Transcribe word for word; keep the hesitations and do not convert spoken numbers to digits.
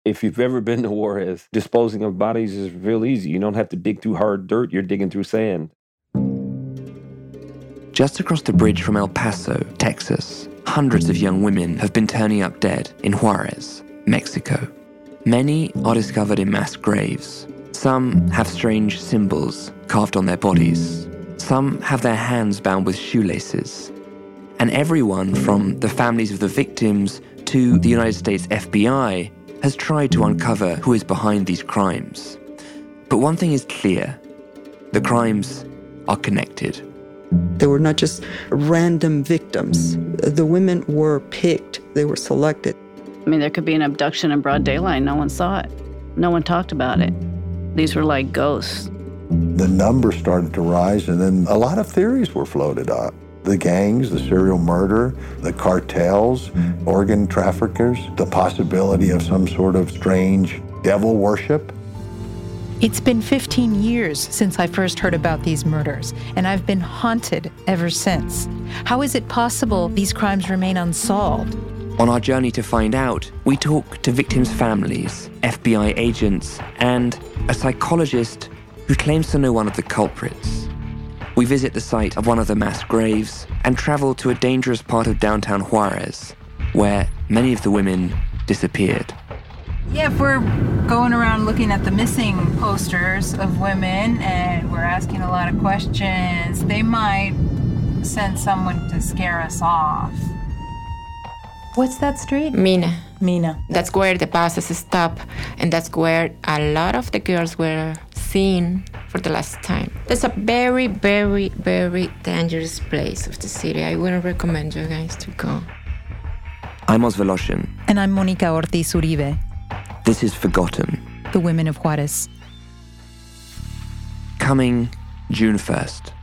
If you've ever been to Juarez, disposing of bodies is real easy. You don't have to dig through hard dirt, you're digging through sand. Just across the bridge from El Paso, Texas, hundreds of young women have been turning up dead in Juarez, Mexico. Many are discovered in mass graves. Some have strange symbols carved on their bodies. Some have their hands bound with shoelaces. And everyone from the families of the victims to the United States F B I has tried to uncover who is behind these crimes. But one thing is clear: the crimes are connected. They were not just random victims. The women were picked, they were selected. I mean, there could be an abduction in broad daylight. No one saw it. No one talked about it. These were like ghosts. The numbers started to rise, and then a lot of theories were floated up. The gangs, the serial murder, the cartels, organ traffickers, the possibility of some sort of strange devil worship. It's been fifteen years since I first heard about these murders, and I've been haunted ever since. How is it possible these crimes remain unsolved? On our journey to find out, we talk to victims' families, F B I agents, and a psychologist who claims to know one of the culprits. We visit the site of one of the mass graves and travel to a dangerous part of downtown Juarez, where many of the women disappeared. Yeah, if we're going around looking at the missing posters of women and we're asking a lot of questions, they might send someone to scare us off. What's that street? Mina. Mina. That's where the buses stop, and that's where a lot of the girls were seen for the last time. That's a very, very, very dangerous place of the city. I wouldn't recommend you guys to go. I'm Oz Voloshin. And I'm Monica Ortiz Uribe. This is Forgotten. The Women of Juarez. Coming June first.